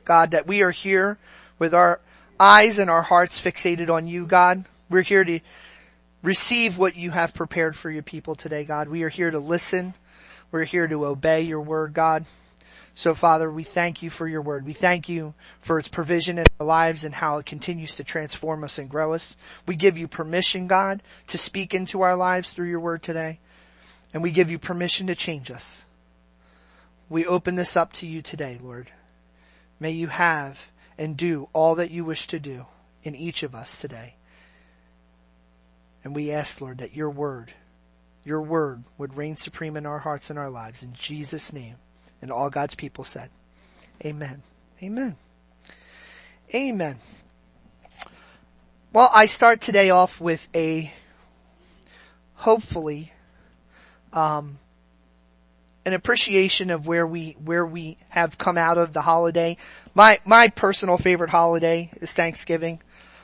God, that we are here with our eyes and our hearts fixated on you, God. We're here to receive what you have prepared for your people today, God. We are here to listen. We're here to obey your word, God. So, Father, we thank you for your word. We thank you for its provision in our lives and how it continues to transform us and grow us. We give you permission, God, to speak into our lives through your word today. And we give you permission to change us. We open this up to you today, Lord. May you have and do all that you wish to do in each of us today. And we ask, Lord, that your word would reign supreme in our hearts and our lives. In Jesus' name. And all God's people said, amen. Amen. Amen. Well, I start today off with a, hopefully, an appreciation of where we have come out of the holiday. My personal favorite holiday is Thanksgiving.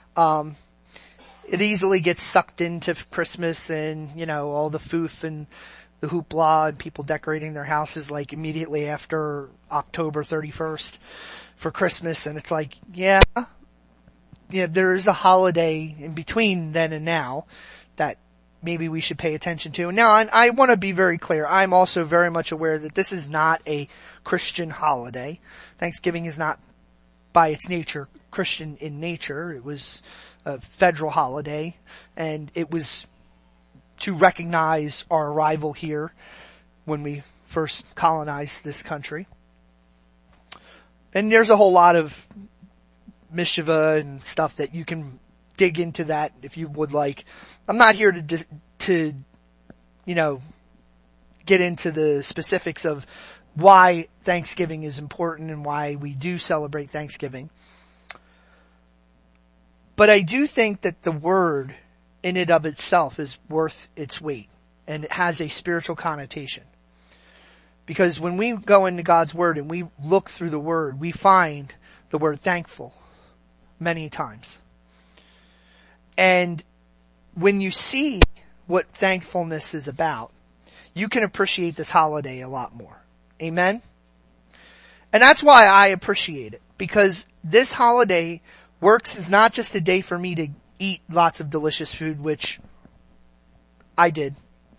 It easily gets sucked into Christmas and, all the foof and the hoopla and people decorating their houses like immediately after October 31st for Christmas. And it's like, there is a holiday in between then and now that maybe we should pay attention to. Now, I want to be very clear. I'm also very much aware that this is not a Christian holiday. Thanksgiving is not by its nature Christian in nature. It was a federal holiday, and it was to recognize our arrival here when we first colonized this country. And there's a whole lot of mishiva and stuff that you can dig into that if you would like. I'm not here to get into the specifics of why Thanksgiving is important and why we do celebrate Thanksgiving. But I do think that the word in and of itself is worth its weight, and it has a spiritual connotation. Because when we go into God's word and we look through the word, we find the word thankful many times. And when you see what thankfulness is about, you can appreciate this holiday a lot more. Amen? And that's why I appreciate it, because this holiday works as not just a day for me to eat lots of delicious food, which I did,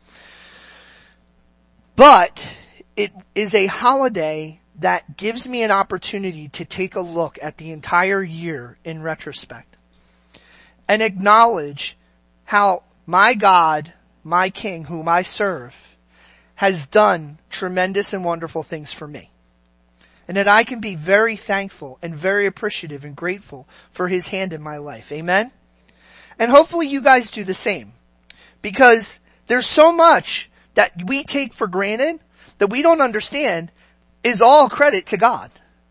but it is a holiday that gives me an opportunity to take a look at the entire year in retrospect and acknowledge how my God, my King, whom I serve, has done tremendous and wonderful things for me. And that I can be very thankful and very appreciative and grateful for his hand in my life. Amen? And hopefully you guys do the same. Because there's so much that we take for granted that we don't understand is all credit to God.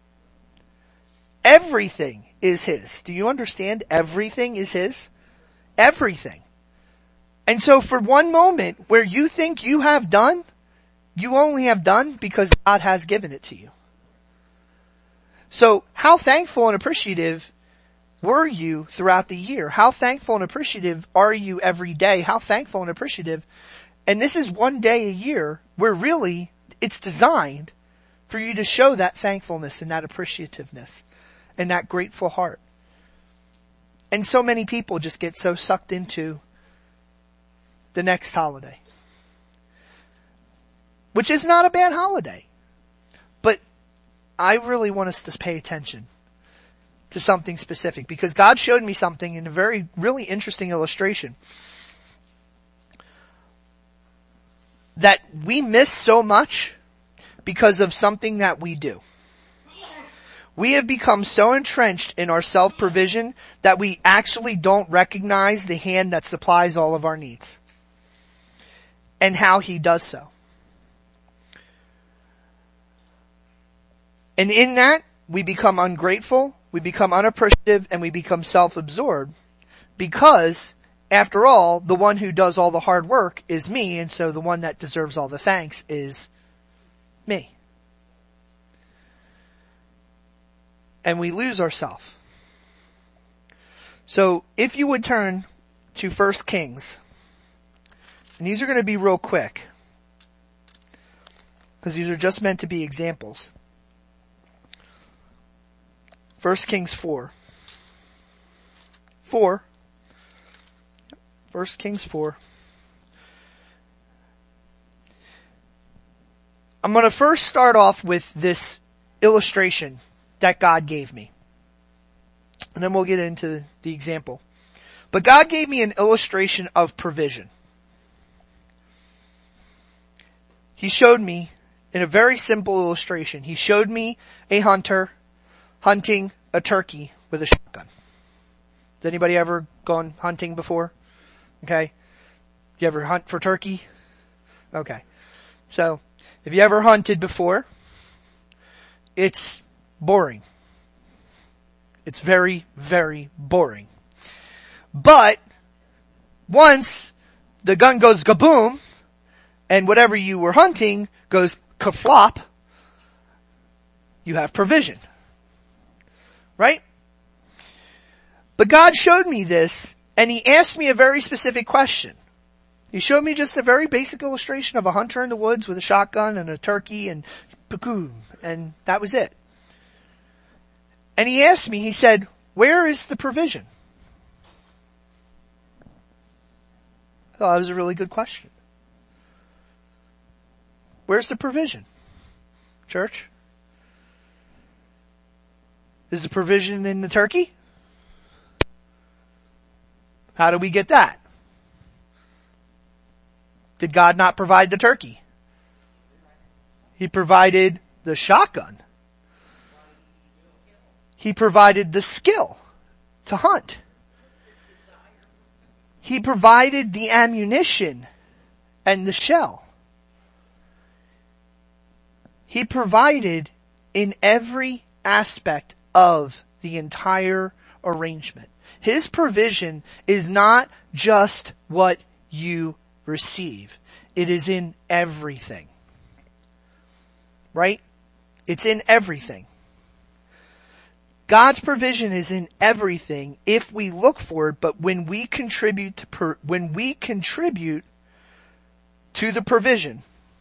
Everything is his. Do you understand? Everything is his. Everything. And so for one moment where you think you have done, you only have done because God has given it to you. So how thankful and appreciative were you throughout the year? How thankful and appreciative are you every day? How thankful and appreciative? And this is one day a year where really it's designed for you to show that thankfulness and that appreciativeness and that grateful heart. And so many people just get so sucked into the next holiday, which is not a bad holiday. But I really want us to pay attention to something specific, because God showed me something in a really interesting illustration that we miss so much because of something that we do. We have become so entrenched in our self-provision that we actually don't recognize the hand that supplies all of our needs and how he does so. And in that, we become ungrateful, we become unappreciative, and we become self-absorbed because, after all, the one who does all the hard work is me, and so the one that deserves all the thanks is me. And we lose ourselves. So, if you would turn to 1 Kings, and these are going to be real quick, because these are just meant to be examples. 1 Kings 4. 4. 1 Kings 4. I'm going to first start off with this illustration that God gave me. And then we'll get into the example. But God gave me an illustration of provision. He showed me in a very simple illustration. He showed me a hunter hunting a turkey with a shotgun. Has anybody ever gone hunting before? Okay. You ever hunt for turkey? Okay. So, if you ever hunted before, it's boring. It's very, very boring. But, once the gun goes kaboom, and whatever you were hunting goes kaflop, you have provision. Right? But God showed me this, and He asked me a very specific question. He showed me just a very basic illustration of a hunter in the woods with a shotgun and a turkey and boom, and that was it. And He asked me, He said, where is the provision? I thought that was a really good question. Where's the provision? Church? Is the provision in the turkey? How do we get that? Did God not provide the turkey? He provided the shotgun. He provided the skill to hunt. He provided the ammunition and the shell. He provided in every aspect of the entire arrangement. His provision is not just what you receive. It is in everything. Right? It's in everything. God's provision is in everything if we look for it, but when we contribute to the provision,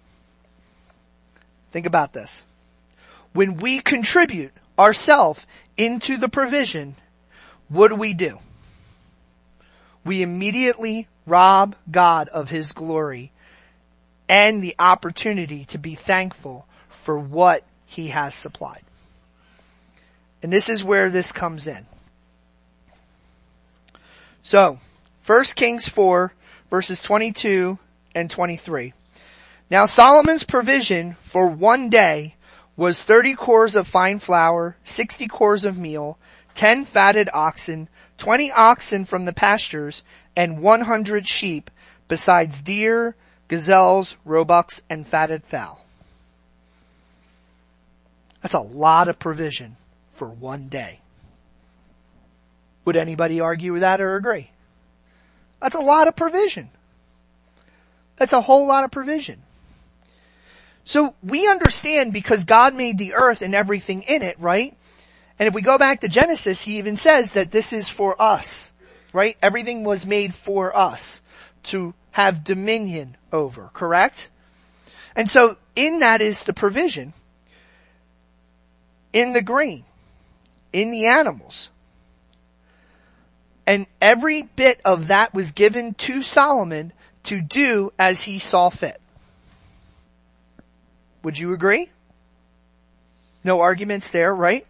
think about this. When we contribute ourselves into the provision, what do? We immediately rob God of His glory and the opportunity to be thankful for what He has supplied. And this is where this comes in. So, 1 Kings 4, verses 22 and 23. Now Solomon's provision for one day was 30 cores of fine flour, 60 cores of meal, 10 fatted oxen, 20 oxen from the pastures, and 100 sheep, besides deer, gazelles, roebucks, and fatted fowl. That's a lot of provision for one day. Would anybody argue with that or agree? That's a lot of provision. That's a whole lot of provision. So we understand because God made the earth and everything in it, right? And if we go back to Genesis, He even says that this is for us, right? Everything was made for us to have dominion over, correct? And so in that is the provision. In the grain, in the animals. And every bit of that was given to Solomon to do as he saw fit. Would you agree? No arguments there, right?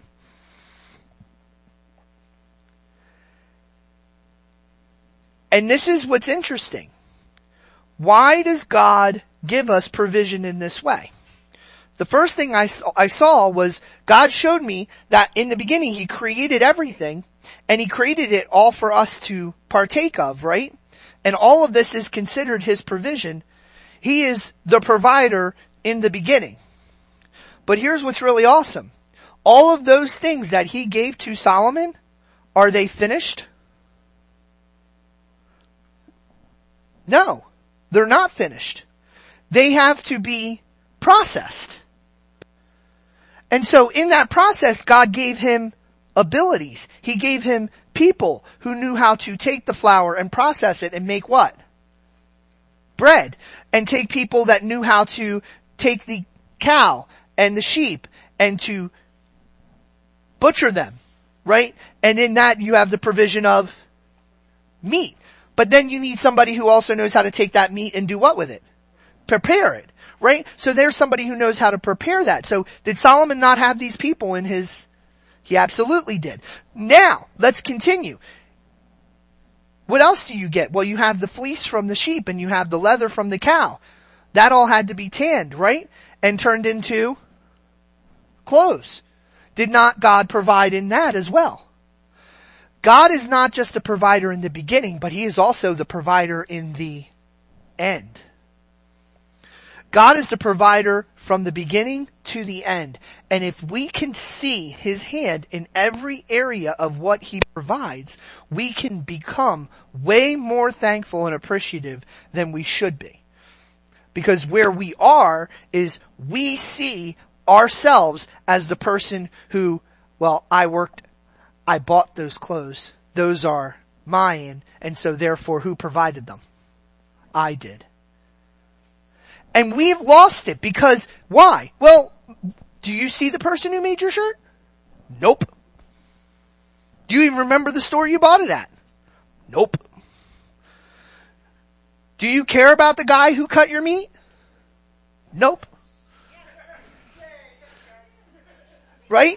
And this is what's interesting. Why does God give us provision in this way? The first thing I saw was God showed me that in the beginning He created everything and He created it all for us to partake of, right? And all of this is considered His provision. He is the provider in the beginning. But here's what's really awesome. All of those things that He gave to Solomon, are they finished? No, they're not finished. They have to be processed. And so in that process, God gave him abilities. He gave him people who knew how to take the flour and process it and make what? Bread. And take people that knew how to take the cow and the sheep and to butcher them right? And in that you have the provision of meat. But then you need somebody who also knows how to take that meat and do what with it? Prepare it, right? So there's somebody who knows how to prepare that. So did Solomon not have these people in his? He absolutely did. Now, let's continue. What else do you get? Well, you have the fleece from the sheep and you have the leather from the cow. That all had to be tanned, right? And turned into clothes. Did not God provide in that as well? God is not just a provider in the beginning, but He is also the provider in the end. God is the provider from the beginning to the end. And if we can see His hand in every area of what He provides, we can become way more thankful and appreciative than we should be. Because where we are is we see ourselves as the person who, well, I bought those clothes. Those are mine. And so therefore who provided them? I did. And we've lost it because why? Well, do you see the person who made your shirt? Nope. Do you even remember the store you bought it at? Nope. Do you care about the guy who cut your meat? Nope. Right?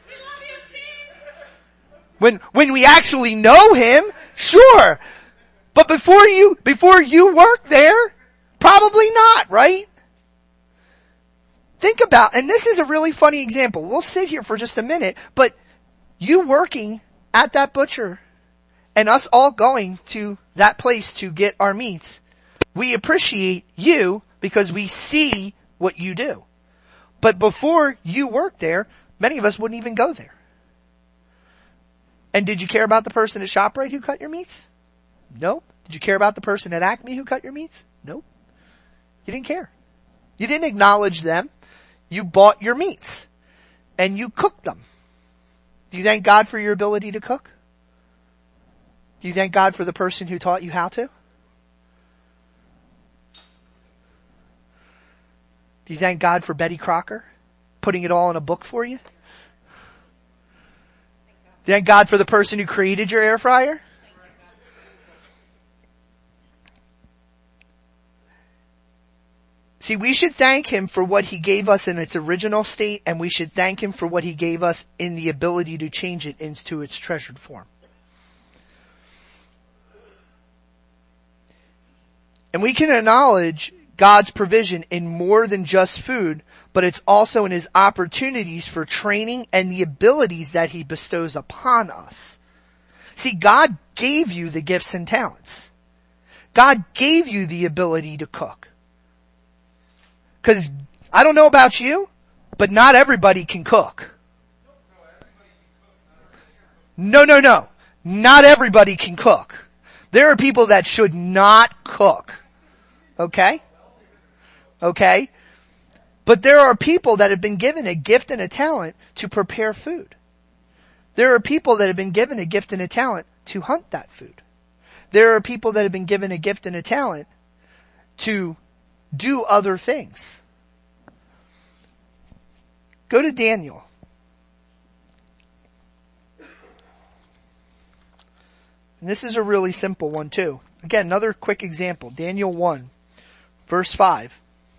When we actually know him, sure. But before you work there, probably not, right? Think about, and this is a really funny example. We'll sit here for just a minute, but you working at that butcher and us all going to that place to get our meats, we appreciate you because we see what you do. But before you worked there, many of us wouldn't even go there. And did you care about the person at ShopRite who cut your meats? Nope. Did you care about the person at Acme who cut your meats? Nope. You didn't care. You didn't acknowledge them. You bought your meats. And you cooked them. Do you thank God for your ability to cook? Do you thank God for the person who taught you how to? Do you thank God for Betty Crocker putting it all in a book for you? Thank God for the person who created your air fryer? See, we should thank Him for what He gave us in its original state, and we should thank Him for what He gave us in the ability to change it into its treasured form. And we can acknowledge God's provision in more than just food, but it's also in His opportunities for training and the abilities that He bestows upon us. See, God gave you the gifts and talents. God gave you the ability to cook. Because I don't know about you, but not everybody can cook. No. Not everybody can cook. There are people that should not cook. Okay? Okay? But there are people that have been given a gift and a talent to prepare food. There are people that have been given a gift and a talent to hunt that food. There are people that have been given a gift and a talent to do other things. Go to Daniel. And this is a really simple one too. Again, another quick example. Daniel 1, verse 5.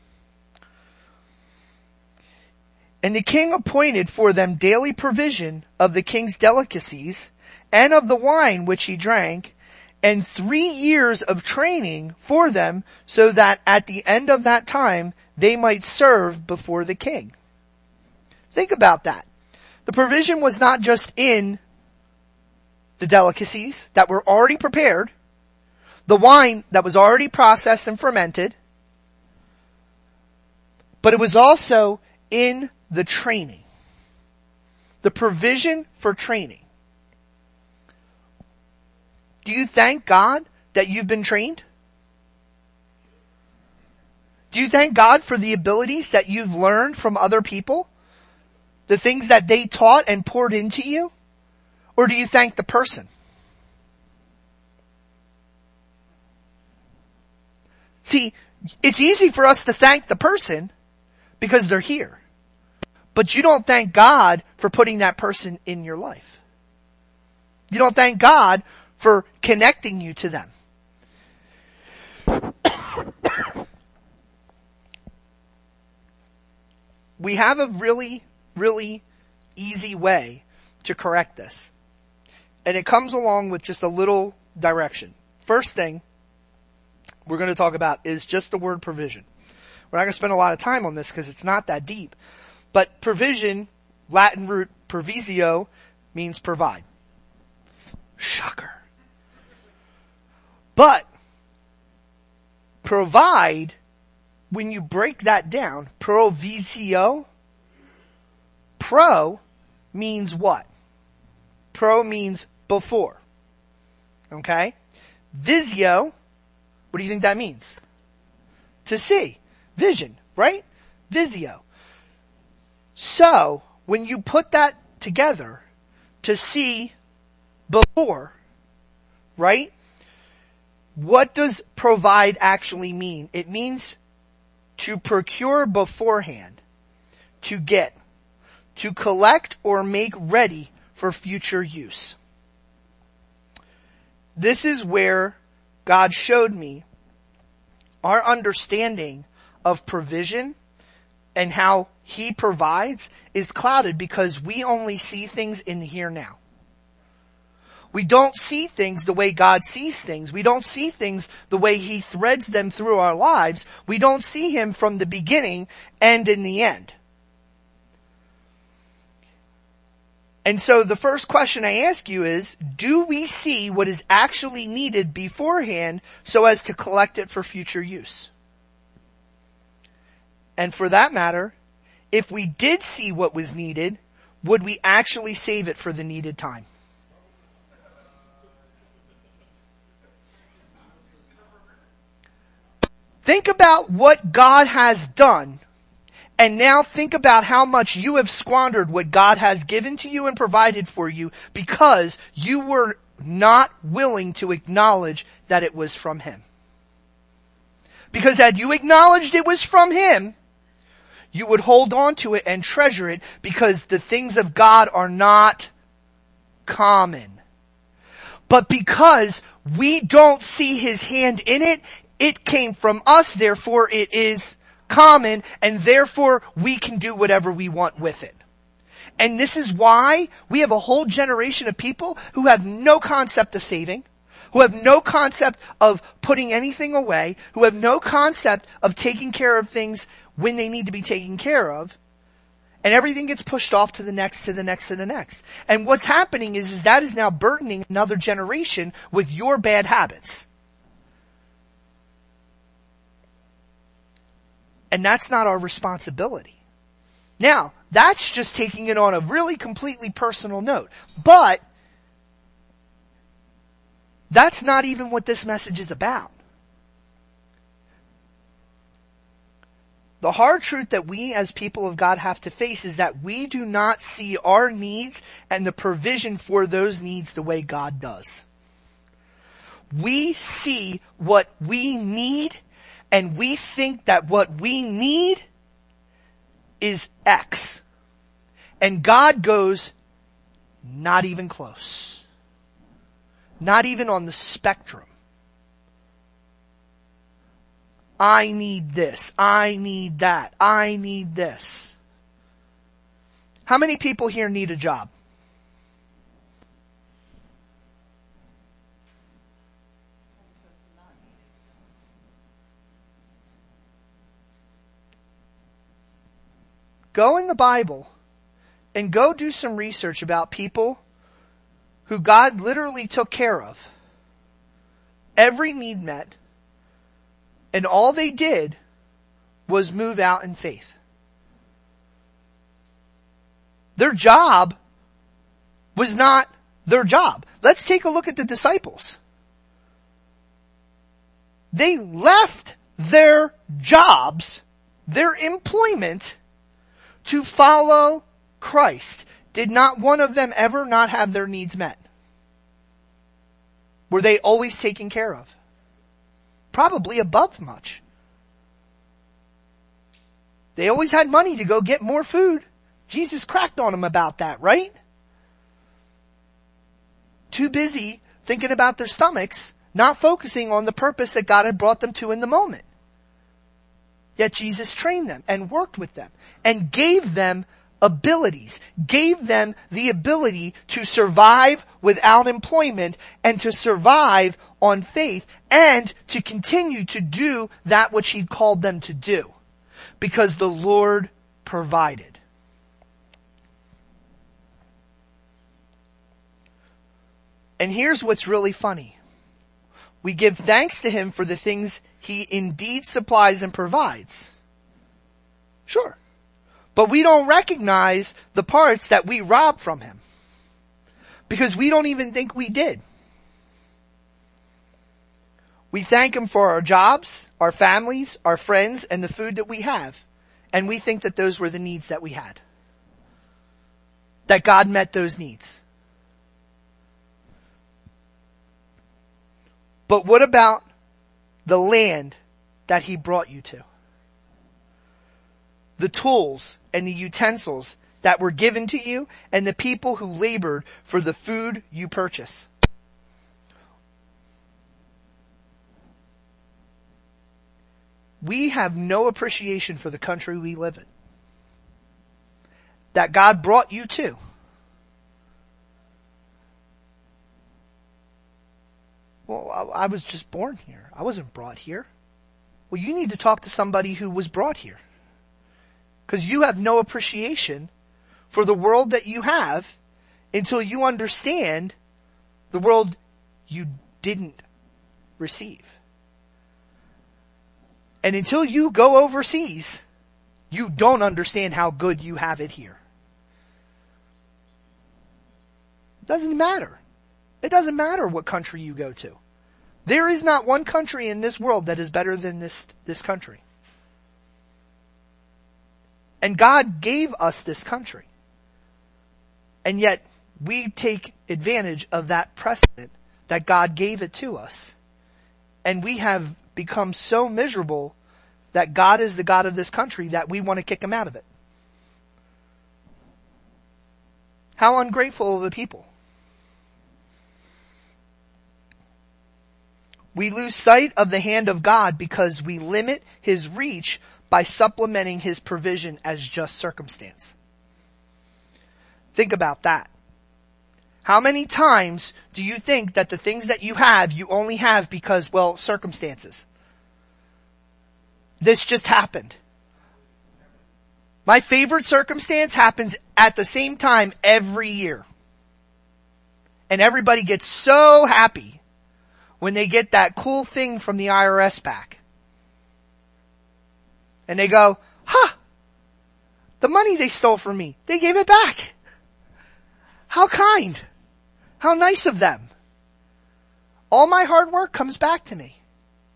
And the king appointed for them daily provision of the king's delicacies and of the wine which he drank, and 3 years of training for them, so that at the end of that time they might serve before the king. Think about that. The provision was not just in the delicacies that were already prepared, the wine that was already processed and fermented, but it was also in the training. The provision for training. Do you thank God that you've been trained? Do you thank God for the abilities that you've learned from other people? The things that they taught and poured into you? Or do you thank the person? See, it's easy for us to thank the person because they're here. But you don't thank God for putting that person in your life. You don't thank God for connecting you to them. We have a really, really easy way to correct this. And it comes along with just a little direction. First thing we're going to talk about is just the word provision. We're not going to spend a lot of time on this because it's not that deep. But provision, Latin root provisio, means provide. Shocker. But provide, when you break that down, provisio, pro means what? Pro means before. Okay? Visio, what do you think that means? To see. Vision, right? Visio. So, when you put that together, to see before, right? What does provide actually mean? It means to procure beforehand, to get, to collect or make ready for future use. This is where God showed me our understanding of provision and how He provides is clouded because we only see things in the here now. We don't see things the way God sees things. We don't see things the way He threads them through our lives. We don't see Him from the beginning and in the end. And so the first question I ask you is, do we see what is actually needed beforehand so as to collect it for future use? And for that matter, if we did see what was needed, would we actually save it for the needed time? Think about what God has done, and now think about how much you have squandered what God has given to you and provided for you because you were not willing to acknowledge that it was from Him. Because had you acknowledged it was from Him, you would hold on to it and treasure it because the things of God are not common. But because we don't see His hand in it, it came from us, therefore it is common, and therefore we can do whatever we want with it. And this is why we have a whole generation of people who have no concept of saving, who have no concept of putting anything away, who have no concept of taking care of things when they need to be taken care of, and everything gets pushed off to the next, to the next, to the next. And what's happening is that is now burdening another generation with your bad habits. And that's not our responsibility. Now, that's just taking it on a really completely personal note. But that's not even what this message is about. The hard truth that we as people of God have to face is that we do not see our needs and the provision for those needs the way God does. We see what we need, and we think that what we need is X. And God goes, not even close. Not even on the spectrum. I need this. I need that. I need this. How many people here need a job? Go in the Bible and go do some research about people who God literally took care of. Every need met. And all they did was move out in faith. Their job was not their job. Let's take a look at the disciples. They left their jobs, their employment, to follow Christ. Did not one of them ever not have their needs met? Were they always taken care of? Probably above much. They always had money to go get more food. Jesus cracked on them about that, right? too busy thinking about their stomachs, not focusing on the purpose that God had brought them to in the moment. Yet Jesus trained them and worked with them and gave them abilities, gave them the ability to survive without employment and to survive on faith and to continue to do that which He called them to do, because the Lord provided. And here's what's really funny. We give thanks to Him for the things He indeed supplies and provides. Sure. But we don't recognize the parts that we rob from Him, because we don't even think we did. We thank Him for our jobs, our families, our friends, and the food that we have. And we think that those were the needs that we had. That God met those needs. But what about the land that He brought you to? The tools and the utensils that were given to you and the people who labored for the food you purchase. We have no appreciation for the country we live in, that God brought you to. Well, I was just born here. I wasn't brought here. Well, you need to talk to somebody who was brought here, because you have no appreciation for the world that you have until you understand the world you didn't receive. And until you go overseas, you don't understand how good you have it here. Doesn't matter. It doesn't matter what country you go to. There is not one country in this world that is better than this country. And God gave us this country. And yet we take advantage of that precedent that God gave it to us. And we have become so miserable that God is the God of this country that we want to kick Him out of it. How ungrateful of a people. We lose sight of the hand of God because we limit His reach by supplementing His provision as just circumstance. Think about that. How many times do you think that the things that you have, you only have because, well, circumstances? This just happened. My favorite circumstance happens at the same time every year. And everybody gets so happy when they get that cool thing from the IRS back. And they go, the money they stole from me, they gave it back. How kind. How nice of them. All my hard work comes back to me.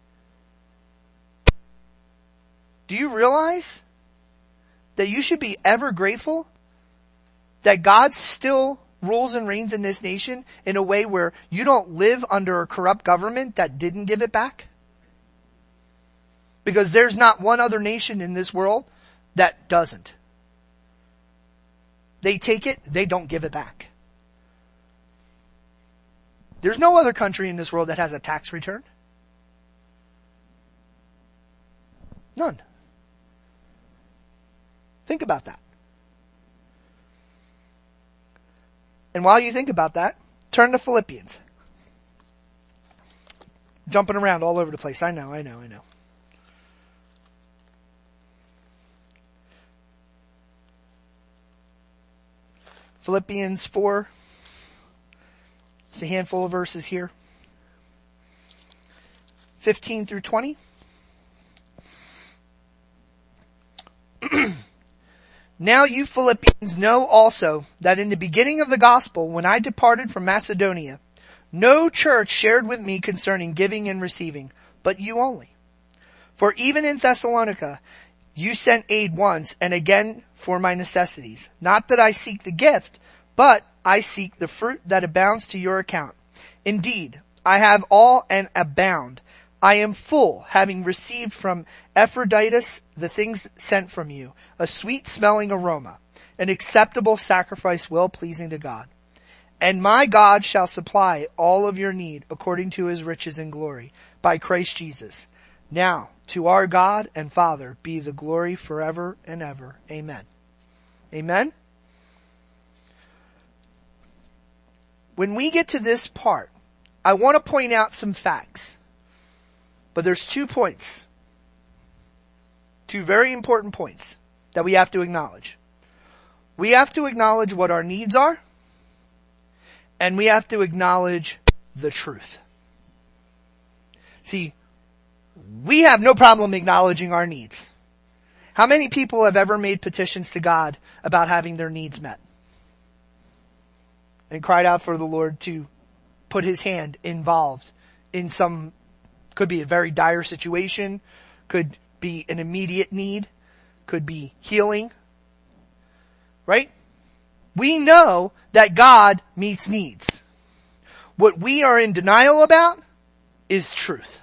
Do you realize that you should be ever grateful that God still rules and reigns in this nation in a way where you don't live under a corrupt government that didn't give it back? Because there's not one other nation in this world that doesn't. They take it, they don't give it back. There's no other country in this world that has a tax return. None. Think about that. And while you think about that, turn to Philippians. Jumping around all over the place. I know. Philippians 4. Just a handful of verses here. 15 through 20. Now you Philippians know also that in the beginning of the gospel, when I departed from Macedonia, no church shared with me concerning giving and receiving, but you only. For even in Thessalonica, you sent aid once and again for my necessities. Not that I seek the gift, but I seek the fruit that abounds to your account. Indeed, I have all and abound. I am full, having received from Epaphroditus the things sent from you, a sweet-smelling aroma, an acceptable sacrifice well-pleasing to God. And my God shall supply all of your need according to his riches and glory by Christ Jesus. Now, to our God and Father be the glory forever and ever. Amen. Amen? When we get to this part, I want to point out some facts. But there's 2 points. 2 very important points that we have to acknowledge. We have to acknowledge what our needs are, and we have to acknowledge the truth. See, we have no problem acknowledging our needs. How many people have ever made petitions to God about having their needs met? And cried out for the Lord to put his hand involved in some, could be a very dire situation, could be an immediate need, could be healing, right? We know that God meets needs. What we are in denial about is truth.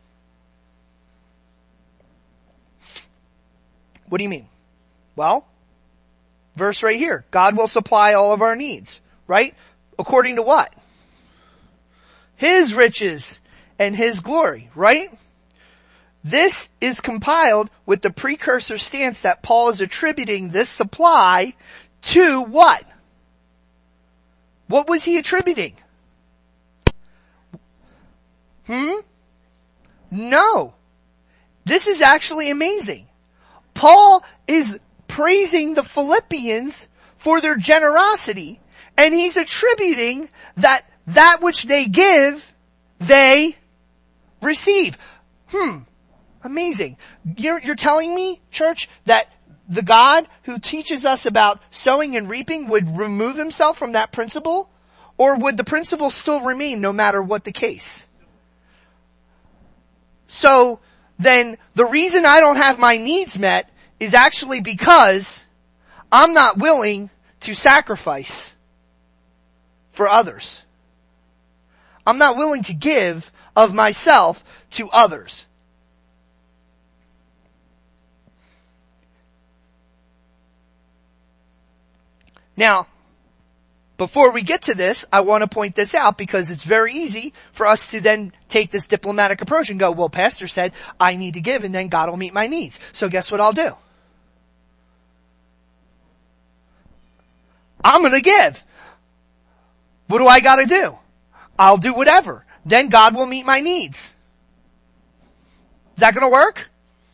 What do you mean? Well, verse right here. God will supply all of our needs, right? According to what? His riches and his glory, right? This is compiled with the precursor stance that Paul is attributing this supply to what? What was he attributing? No. This is actually amazing. Paul is praising the Philippians for their generosity, and he's attributing that which they give, they receive. Amazing. You're telling me, church, that the God who teaches us about sowing and reaping would remove himself from that principle? Or would the principle still remain no matter what the case? So then the reason I don't have my needs met is actually because I'm not willing to sacrifice for others. I'm not willing to give of myself to others. Now, before we get to this, I want to point this out because it's very easy for us to then take this diplomatic approach and go, well, Pastor said I need to give and then God will meet my needs. So guess what I'll do? I'm going to give. What do I got to do? I'll do whatever. Then God will meet my needs. Is that going to work?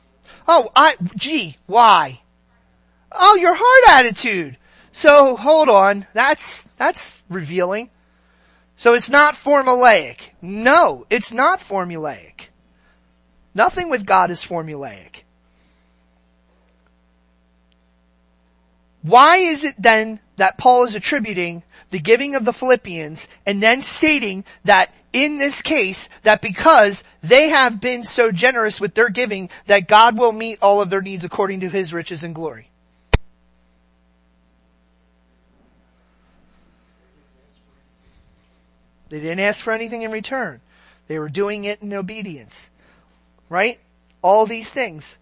Why? Oh, your heart attitude. So hold on, that's revealing. So it's not formulaic. No, it's not formulaic. Nothing with God is formulaic. Why is it then that Paul is attributing the giving of the Philippians and then stating that in this case, that because they have been so generous with their giving, that God will meet all of their needs according to his riches and glory? They didn't ask for anything in return. They were doing it in obedience. Right? All these things.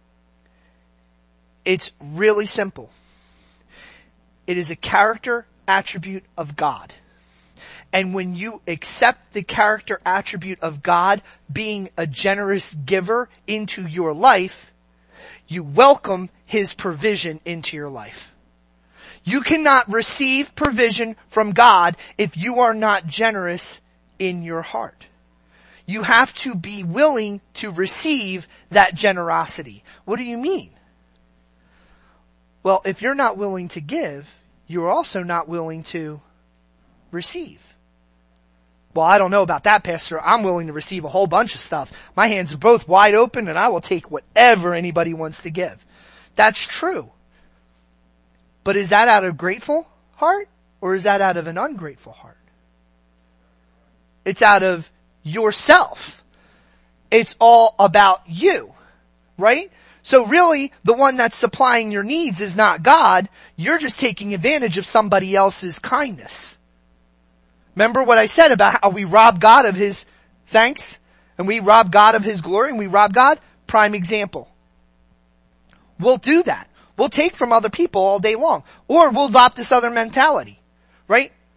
It's really simple. It is a character attribute of God. And when you accept the character attribute of God being a generous giver into your life, you welcome his provision into your life. You cannot receive provision from God if you are not generous in your heart. You have to be willing to receive that generosity. What do you mean? Well, if you're not willing to give, you're also not willing to receive. Well, I don't know about that, Pastor. I'm willing to receive a whole bunch of stuff. My hands are both wide open and I will take whatever anybody wants to give. That's true. But is that out of grateful heart or is that out of an ungrateful heart? It's out of yourself. It's all about you, right? So really, the one that's supplying your needs is not God. You're just taking advantage of somebody else's kindness. Remember what I said about how we rob God of his thanks and we rob God of his glory and we rob God? Prime example. We'll do that. We'll take from other people all day long. Or we'll adopt this other mentality, right?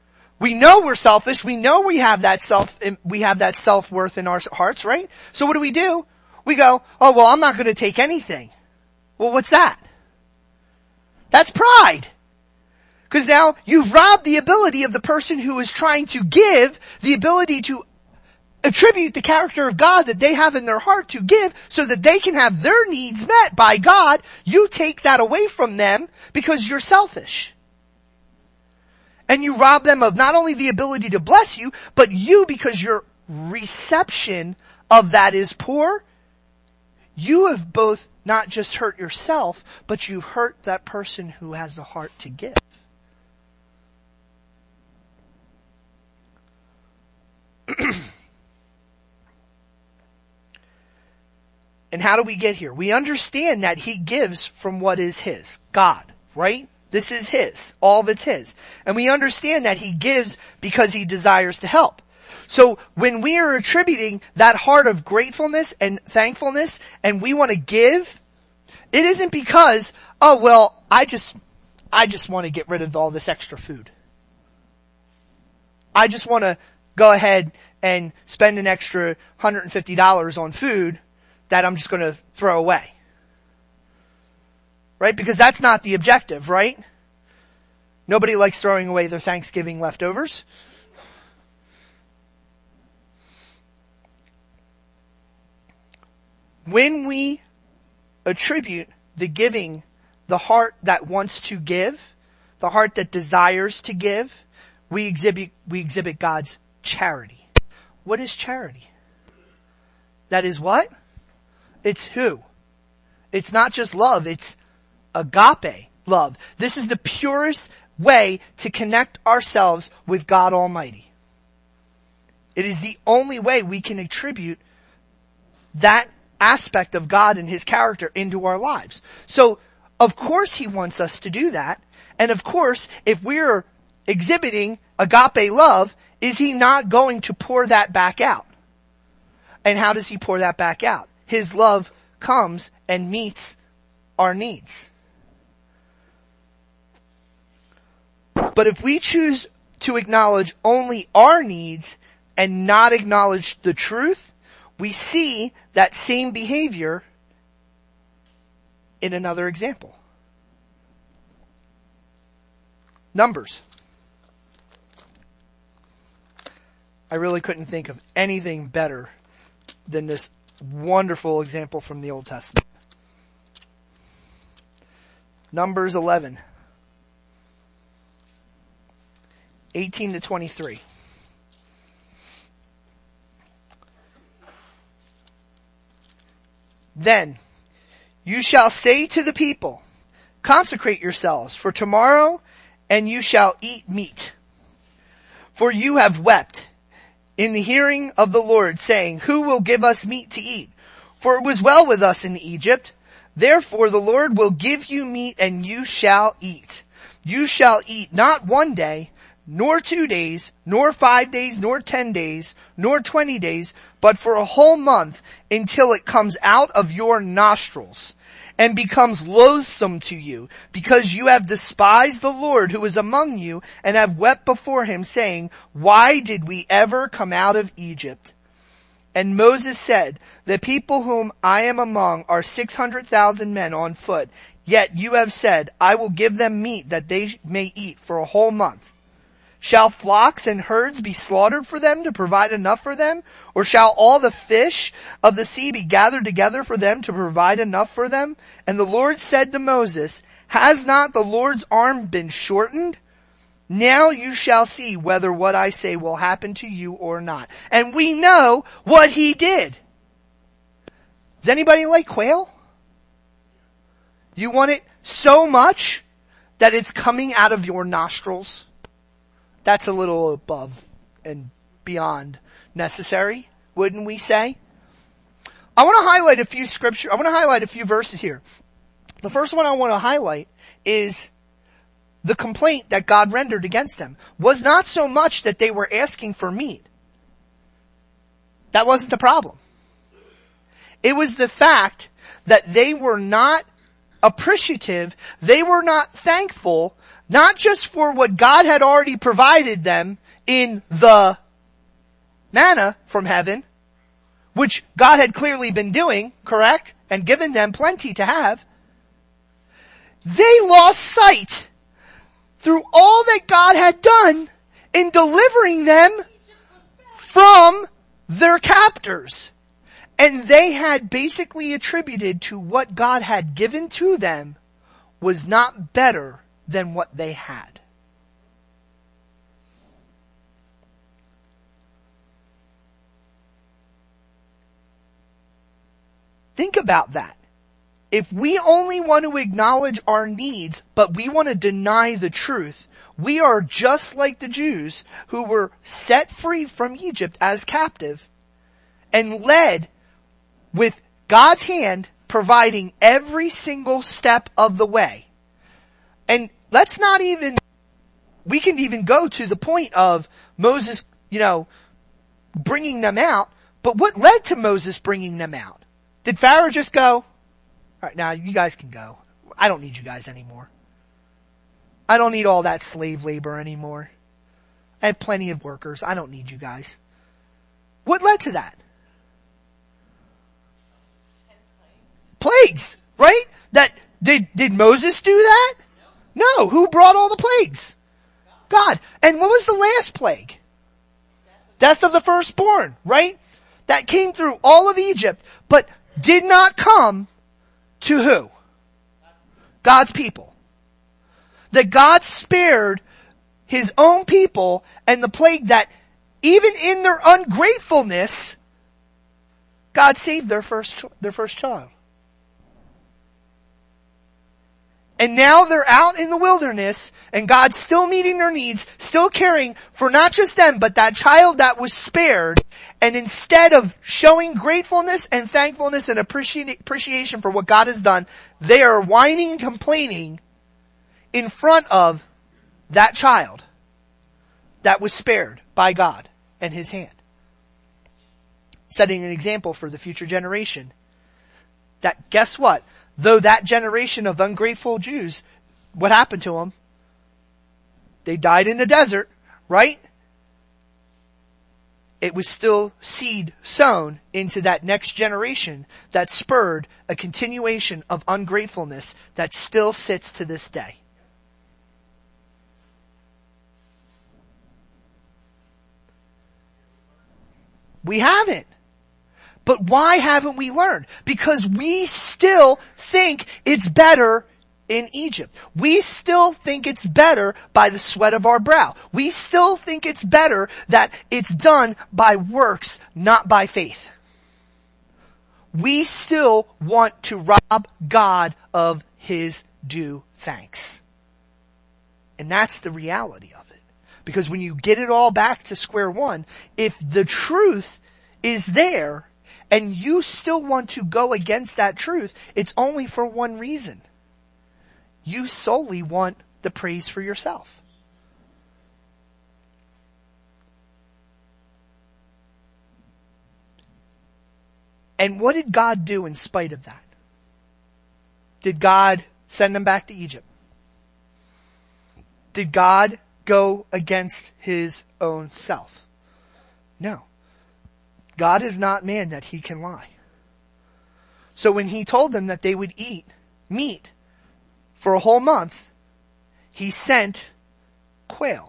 We know we're selfish. We know we have that self-worth in our hearts, right? So what do? We go, oh, well, I'm not going to take anything. Well, what's that? That's pride. Because now you've robbed the ability of the person who is trying to give the ability to attribute the character of God that they have in their heart to give so that they can have their needs met by God. You take that away from them because you're selfish. And you rob them of not only the ability to bless you, but you, because your reception of that is poor, you have both not just hurt yourself, but you've hurt that person who has the heart to give. And how do we get here? We understand that he gives from what is his. God, right? This is his. All of it's his. And we understand that he gives because he desires to help. So when we are attributing that heart of gratefulness and thankfulness and we want to give, it isn't because, oh well, I just want to get rid of all this extra food. I just want to go ahead and spend an extra $150 on food that I'm just going to throw away. Right? Because that's not the objective, right? Nobody likes throwing away their Thanksgiving leftovers. When we attribute the giving, the heart that wants to give, the heart that desires to give, we exhibit God's charity. What is charity? That is what? It's who? It's not just love, it's agape love. This is the purest way to connect ourselves with God Almighty. It is the only way we can attribute that aspect of God and his character into our lives. So, of course he wants us to do that. And of course, if we're exhibiting agape love, is he not going to pour that back out? And how does he pour that back out? His love comes and meets our needs. But if we choose to acknowledge only our needs and not acknowledge the truth, we see that same behavior in another example. Numbers. I really couldn't think of anything better than this wonderful example from the Old Testament. Numbers 11. 18 to 23. Then you shall say to the people, consecrate yourselves for tomorrow, and you shall eat meat. For you have wept in the hearing of the Lord, saying, who will give us meat to eat? For it was well with us in Egypt. Therefore the Lord will give you meat, and you shall eat. You shall eat not 1 day, nor 2 days, nor 5 days, nor 10 days, nor 20 days, but for a whole month, until it comes out of your nostrils and becomes loathsome to you, because you have despised the Lord who is among you, and have wept before him, saying, why did we ever come out of Egypt? And Moses said, the people whom I am among are 600,000 men on foot, yet you have said, I will give them meat that they may eat for a whole month. Shall flocks and herds be slaughtered for them to provide enough for them? Or shall all the fish of the sea be gathered together for them to provide enough for them? And the Lord said to Moses, has not the Lord's arm been shortened? Now you shall see whether what I say will happen to you or not. And we know what he did. Does anybody like quail? Do you want it so much that it's coming out of your nostrils? That's a little above and beyond necessary, wouldn't we say? I want to highlight a few scripture. I want to highlight a few verses here. The first one I want to highlight is the complaint that God rendered against them was not so much that they were asking for meat. That wasn't the problem. It was the fact that they were not appreciative. They were not thankful, not just for what God had already provided them in the manna from heaven, which God had clearly been doing, correct? And given them plenty to have. They lost sight through all that God had done in delivering them from their captors. And they had basically attributed to what God had given to them was not better than what they had. Think about that. If we only want to acknowledge our needs, but we want to deny the truth, we are just like the Jews who were set free from Egypt as captive and led with God's hand providing every single step of the way. And we can even go to the point of Moses, bringing them out, but what led to Moses bringing them out? Did Pharaoh just go, all right, now you guys can go. I don't need you guys anymore. I don't need all that slave labor anymore. I have plenty of workers. I don't need you guys. What led to that? Plagues, right? Did Moses do that? No. Who brought all the plagues? God. And what was the last plague? Death of the firstborn, right? That came through all of Egypt, but did not come to who? God's people. That God spared his own people and the plague that even in their ungratefulness, God saved their first child. And now they're out in the wilderness and God's still meeting their needs, still caring for not just them, but that child that was spared. And instead of showing gratefulness and thankfulness and appreciation for what God has done, they are whining and complaining in front of that child that was spared by God and his hand. Setting an example for the future generation. That, guess what? Though that generation of ungrateful Jews, what happened to them? They died in the desert, right? It was still seed sown into that next generation that spurred a continuation of ungratefulness that still sits to this day. We haven't. But why haven't we learned? Because we still think it's better in Egypt. We still think it's better by the sweat of our brow. We still think it's better that it's done by works, not by faith. We still want to rob God of his due thanks. And that's the reality of it. Because when you get it all back to square one, if the truth is there, and you still want to go against that truth, it's only for one reason. You solely want the praise for yourself. And what did God do in spite of that? Did God send them back to Egypt? Did God go against his own self? No. God is not man that he can lie. So when he told them that they would eat meat for a whole month, he sent quail.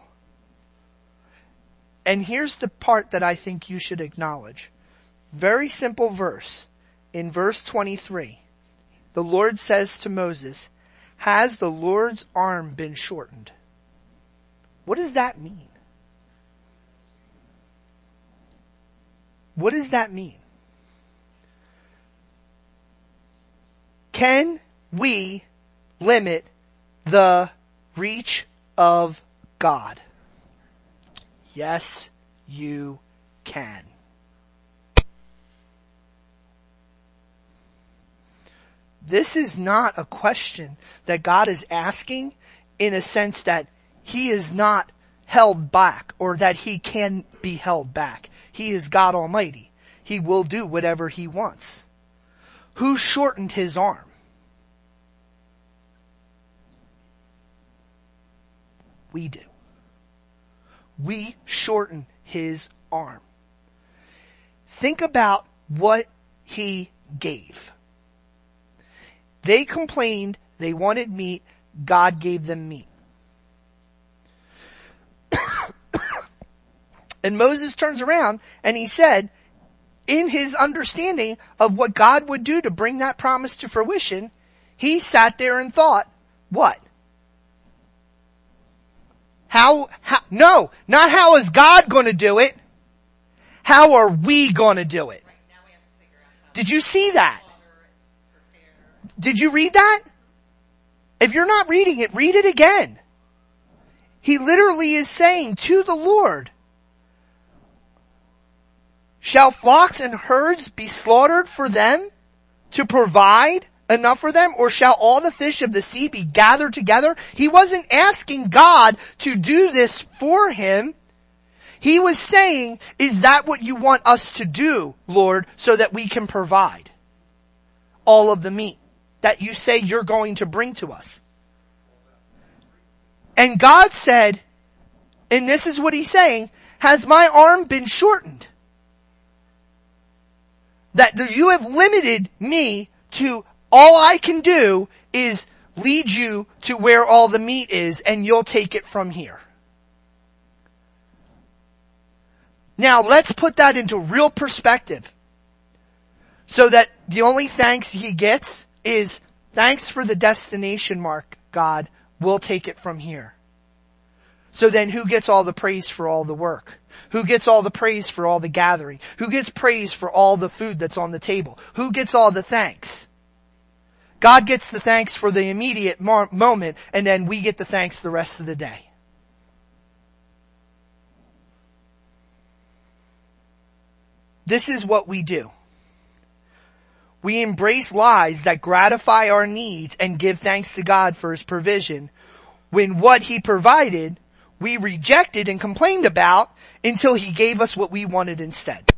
And here's the part that I think you should acknowledge. Very simple verse. In verse 23, the Lord says to Moses, "Has the Lord's arm been shortened?" What does that mean? What does that mean? Can we limit the reach of God? Yes, you can. This is not a question that God is asking in a sense that he is not held back or that he can be held back. He is God Almighty. He will do whatever he wants. Who shortened his arm? We do. we shorten his arm. Think about what he gave. They complained, they wanted meat, God gave them meat. And Moses turns around and he said, in his understanding of what God would do to bring that promise to fruition, he sat there and thought, what? No, not how is God going to do it. How are we going to do it? Did you see that? Did you read that? If you're not reading it, read it again. He literally is saying to the Lord, shall flocks and herds be slaughtered for them to provide enough for them? Or shall all the fish of the sea be gathered together? He wasn't asking God to do this for him. He was saying, is that what you want us to do, Lord, so that we can provide all of the meat that you say you're going to bring to us? And God said, and this is what he's saying, has my arm been shortened? That you have limited me to all I can do is lead you to where all the meat is and you'll take it from here. Now let's put that into real perspective. So that the only thanks he gets is, thanks for the destination mark, God. We'll take it from here. So then who gets all the praise for all the work? Who gets all the praise for all the gathering? Who gets praise for all the food that's on the table? Who gets all the thanks? God gets the thanks for the immediate moment, and then we get the thanks the rest of the day. This is what we do. We embrace lies that gratify our needs and give thanks to God for his provision, when what he provided we rejected and complained about until he gave us what we wanted instead.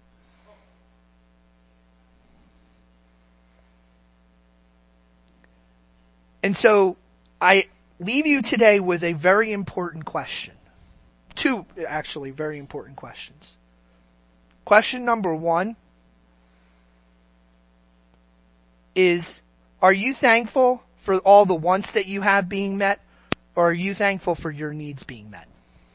And so I leave you today with a very important question. Two actually very important questions. Question number one is, are you thankful for all the wants that you have being met? Or are you thankful for your needs being met?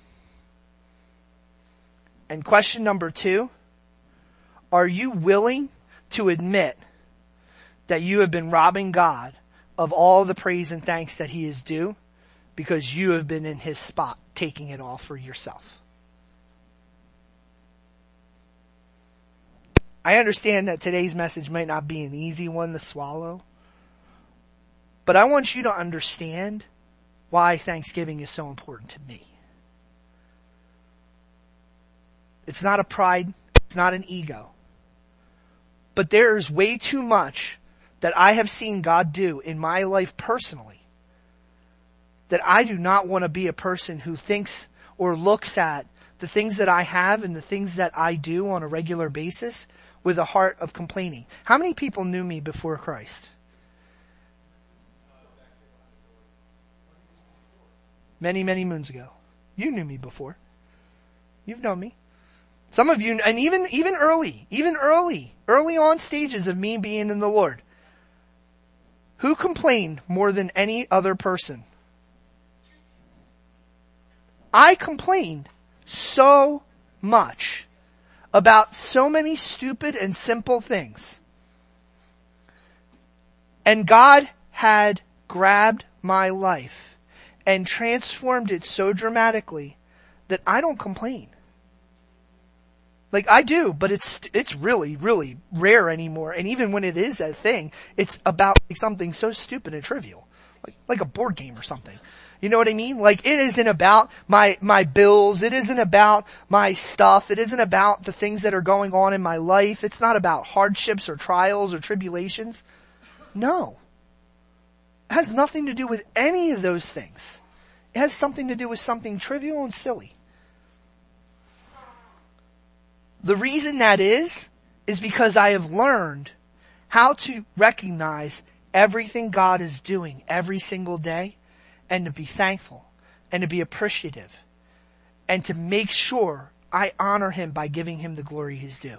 And question number two, are you willing to admit that you have been robbing God of all the praise and thanks that he is due because you have been in his spot taking it all for yourself? I understand that today's message might not be an easy one to swallow, but I want you to understand why Thanksgiving is so important to me. It's not a pride, it's not an ego. But there is way too much that I have seen God do in my life personally that I do not want to be a person who thinks or looks at the things that I have and the things that I do on a regular basis with a heart of complaining. How many people knew me before Christ? Many, many moons ago. You knew me before. You've known me. Some of you, and even early on stages of me being in the Lord. Who complained more than any other person? I complained so much about so many stupid and simple things. And God had grabbed my life and transformed it so dramatically that I don't complain. Like I do, but it's really, really rare anymore. And even when it is a thing, it's about something so stupid and trivial. Like a board game or something. You know what I mean? Like it isn't about my bills. It isn't about my stuff. It isn't about the things that are going on in my life. It's not about hardships or trials or tribulations. No. It has nothing to do with any of those things. It has something to do with something trivial and silly. The reason that is because I have learned how to recognize everything God is doing every single day and to be thankful and to be appreciative and to make sure I honor him by giving him the glory he's due.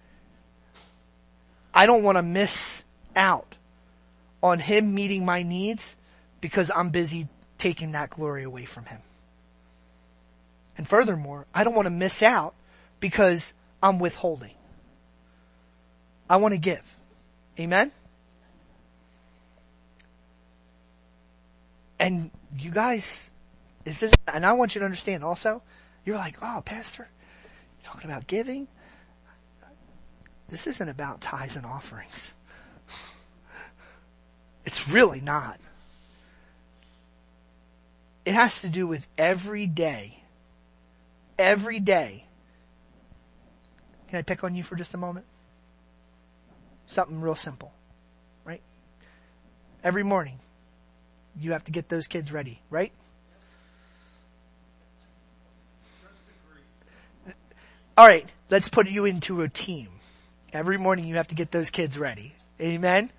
I don't want to miss out on him meeting my needs because I'm busy taking that glory away from him. And furthermore, I don't want to miss out because I'm withholding. I want to give. Amen? And you guys, and I want you to understand also, you're like, oh, Pastor, you're talking about giving? This isn't about tithes and offerings. It's really not. It has to do with every day. Every day. Can I pick on you for just a moment? Something real simple, right? Every morning, you have to get those kids ready, right? All right, let's put you into a team. Every morning you have to get those kids ready. Amen?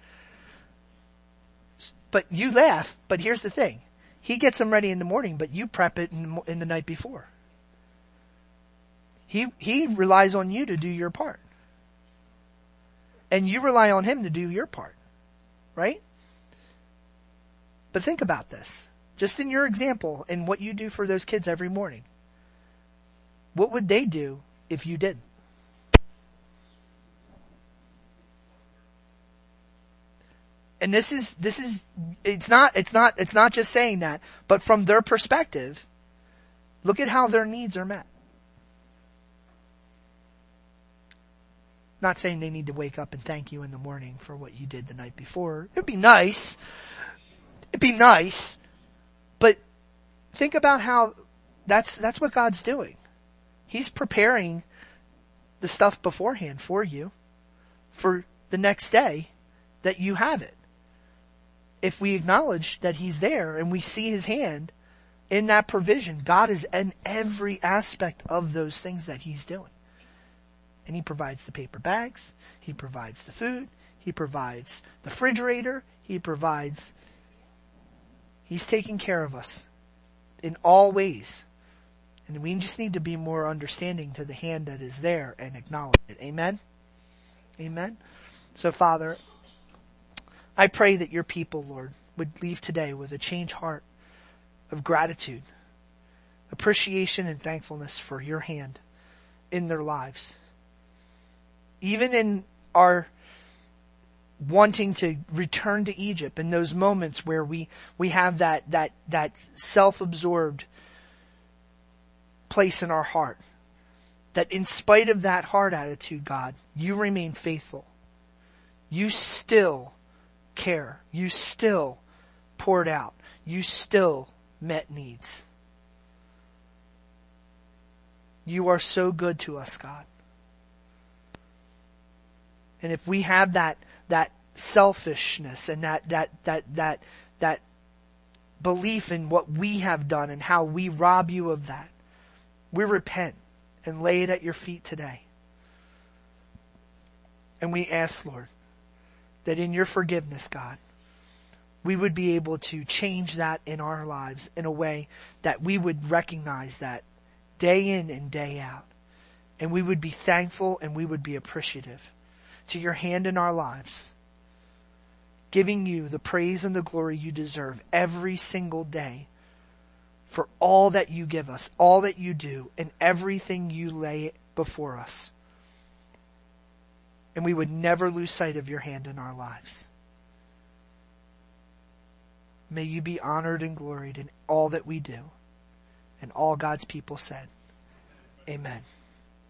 But you laugh, but here's the thing. He gets them ready in the morning, but you prep it in the night before. He relies on you to do your part. And you rely on him to do your part. Right? But think about this. Just in your example and what you do for those kids every morning. What would they do if you didn't? And it's not just saying that, but from their perspective, look at how their needs are met. Not saying they need to wake up and thank you in the morning for what you did the night before. It'd be nice. But think about how that's what God's doing. He's preparing the stuff beforehand for you for the next day that you have it. If we acknowledge that he's there and we see his hand in that provision, God is in every aspect of those things that he's doing. And he provides the paper bags, he provides the food, he provides the refrigerator, he's taking care of us in all ways. And we just need to be more understanding to the hand that is there and acknowledge it. Amen? Amen? So Father, I pray that your people, Lord, would leave today with a changed heart of gratitude, appreciation and thankfulness for your hand in their lives. Even in our wanting to return to Egypt, in those moments where we have that self-absorbed place in our heart, that in spite of that heart attitude, God, you remain faithful. You still care. You still poured out. You still met needs. You are so good to us, God. And if we have that selfishness and that belief in what we have done and how we rob you of that, we repent and lay it at your feet today. And we ask, Lord, that in your forgiveness, God, we would be able to change that in our lives in a way that we would recognize that day in and day out. And we would be thankful and we would be appreciative to your hand in our lives, giving you the praise and the glory you deserve every single day for all that you give us, all that you do, and everything you lay before us. And we would never lose sight of your hand in our lives. May you be honored and gloried in all that we do. And all God's people said, amen.